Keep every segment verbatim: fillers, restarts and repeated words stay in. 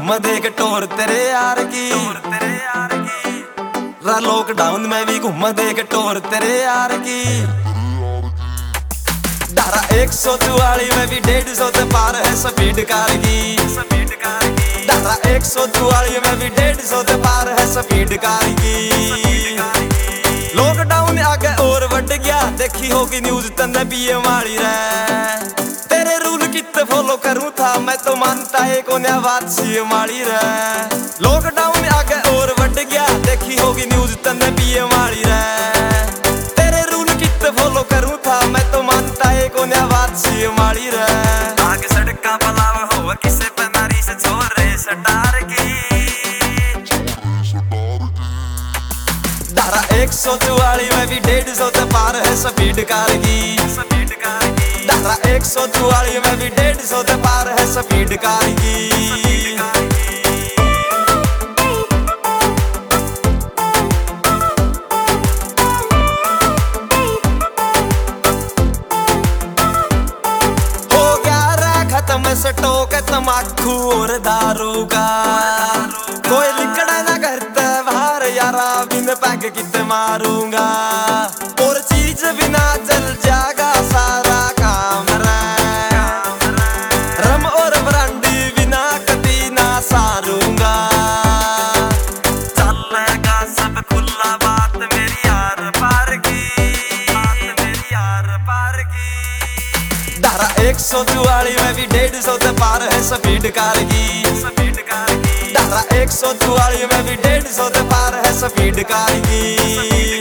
घूम देख टोर तेरे यार की। रा लॉकडाउन में भी घूम देख टोर तेरे यार की। धारा एक सौ चुवाली में भी डेढ़ सौ से पार है स्पीड कार की। धारा एक सौ चुवाली में भी डेढ़ सौ से पार है स्पीड कार की। लॉकडाउन आगे और बढ़ गया, देखी होगी न्यूज तन्ने पिए मारी रे। तेरे रूल कितने फॉलो करूं था मैं तो मानता है कोने बात सी मारी रे। लॉकडाउन आगे और बढ़ गया, देखी होगी न्यूज तन्ने पिए मारी रे। तेरे रूल कितने फॉलो करूं था मैं तो मानता है कोने बात सी मारी रे। आगे सड़का पलाव हो किसे पे नारी से छोड़ रे सटार की। धारा एक सौ चुवाली में भी डेढ़ सौ से पार है स्पीड कार की। धारा एक सौ चुवाली में भी डेढ़ सौ से पार है स्पीड कार की। हो गया रा खत्म स्टॉक तमाकू और दारू का। कोई लिकड़ा ना करता बाहर यारा, बिन पैग कितने मारूंगा। और चीज बिना चल जाएगा सारा काम रे। रम और ब्रांडी बिना कभी ना सारूंगा। चलेगा सब खुला बात मेरी यार पार की। मेरी यार पार की। धारा एक सौ चुवाली में भी डेढ़ सौ से पार है स्पीड कार की। धारा एक सौ चुवाली में भी डेढ़ सौ से पार है स्पीड कार की।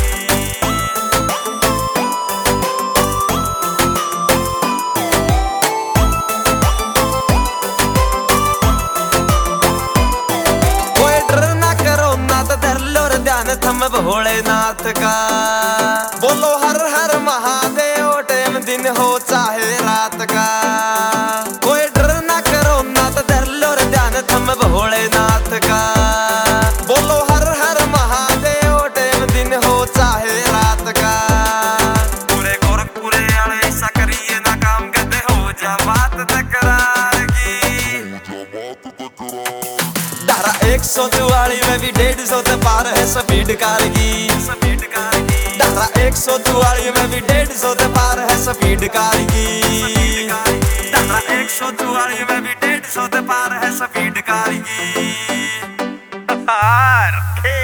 कोई डर ना करो ना तो धर लो रे ध्यान थम भोलेनाथ का। बोलो हर हर महादेव टाइम दिन हो चाहे रात का। कोई डर ना करो ना तो धर लो रे ध्यान थम भोलेनाथ का। बोलो हर हर महादेव टाइम दिन हो चाहे रात का। पूरे गोरखपुरे वाले ऐसा करिए ना काम कहते हो जा बात तकरार की। धारा एक सौ चुवाली में भी डेढ़ सौ से पार है स्पीड कार की। धारा एक सौ चुवाली में भी डेढ़ सौ से पार है स्पीड कार की। धारा एक सौ चुवाली में भी डेढ़ सौ से पार है स्पीड कार की।